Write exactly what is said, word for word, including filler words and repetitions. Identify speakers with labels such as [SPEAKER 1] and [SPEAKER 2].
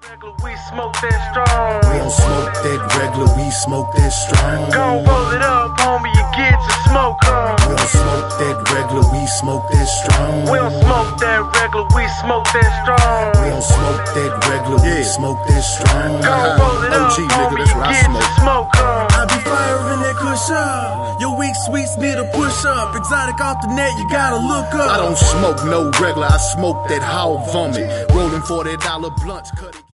[SPEAKER 1] Regular, we smoke that strong.
[SPEAKER 2] We don't smoke that regular, we smoke that strong.
[SPEAKER 1] Gon' roll it up, homie, and get your smoke on.
[SPEAKER 2] We don't smoke that regular, we smoke that strong.
[SPEAKER 1] We don't smoke that regular, we smoke that strong.
[SPEAKER 2] We don't smoke that regular, we smoke that strong.
[SPEAKER 1] Gon' roll it up,
[SPEAKER 2] O G, nigga,
[SPEAKER 1] homie,
[SPEAKER 2] that's
[SPEAKER 1] and
[SPEAKER 2] what I
[SPEAKER 1] get
[SPEAKER 2] smoke.
[SPEAKER 1] your smoke on.
[SPEAKER 3] I be firing that kush up. Your weak sweets need a push up. Exotic off the net, you gotta look up.
[SPEAKER 2] I don't smoke no regular, I smoke that how vomit. Rolling forty dollar blunts, cut it.